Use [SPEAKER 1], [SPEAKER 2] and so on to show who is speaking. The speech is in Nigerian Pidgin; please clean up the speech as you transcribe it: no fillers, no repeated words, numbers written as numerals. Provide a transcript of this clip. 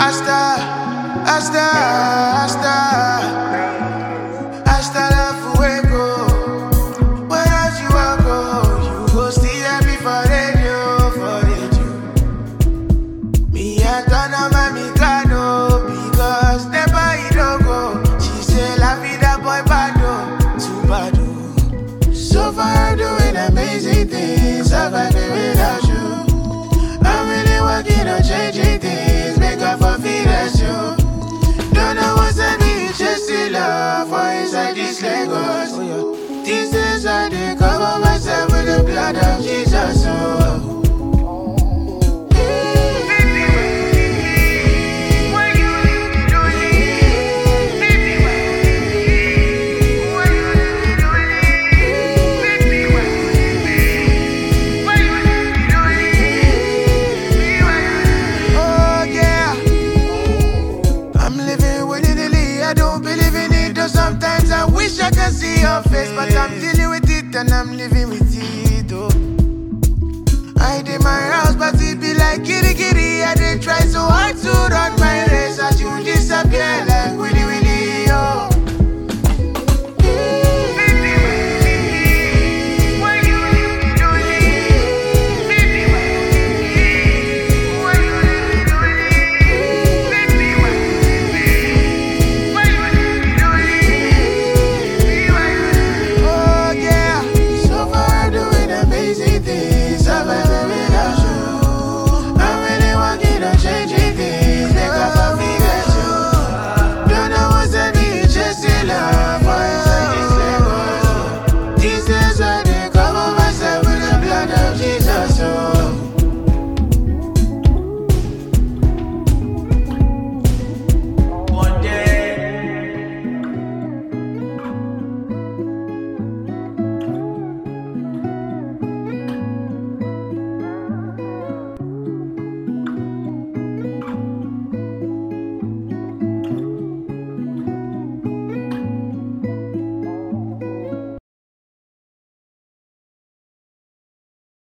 [SPEAKER 1] Hasta, hasta la fuego. Where else you want go? You go still hear me for radio. Me and Donna Mami Kano, because never you don't go. She say la vida boy bado, too bado. So far doing amazing things, surviving without you. I'm really working on changing things, make up for feelings you. Don't know what's I need, just the love for inside this Lagos. These days I dey cover myself with the blood of Jesus. Sometimes I wish I could see your face, but I'm dealing with it and I'm living with it, oh. I did my house, but it be like kitty kitty. I did try so hard to run my race, as you disappear like Willy Willy, oh. So